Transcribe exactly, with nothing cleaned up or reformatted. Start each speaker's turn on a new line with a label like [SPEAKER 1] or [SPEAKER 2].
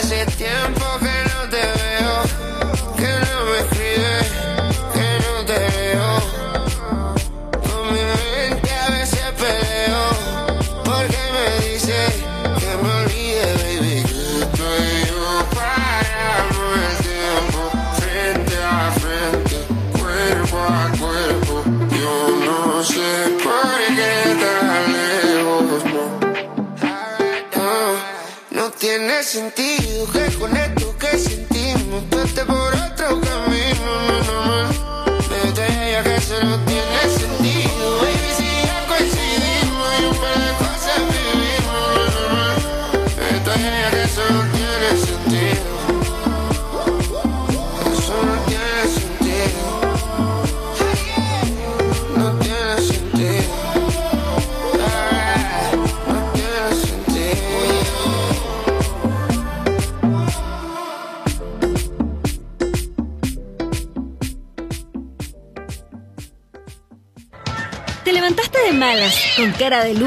[SPEAKER 1] Hace tiempo que no te veo, que no me escribes, que no te veo. Con mi mente a veces peleo, porque me dice que me olvide, baby, que estoy yo paramos el tiempo, frente a frente, cuerpo a cuerpo. Yo no sé por qué tan lejos, no. No, no tiene sentido que con esto que sentimos pase por otro camino, no, no, no. Me diría que eso no tiene sentido, baby, si ya coincidimos y un par de cosas vivimos, no, no, no. Me diría que eso no tiene sentido, eso no tiene sentido, no tiene sentido, ah, no tiene sentido.
[SPEAKER 2] Te levantaste de malas, con cara de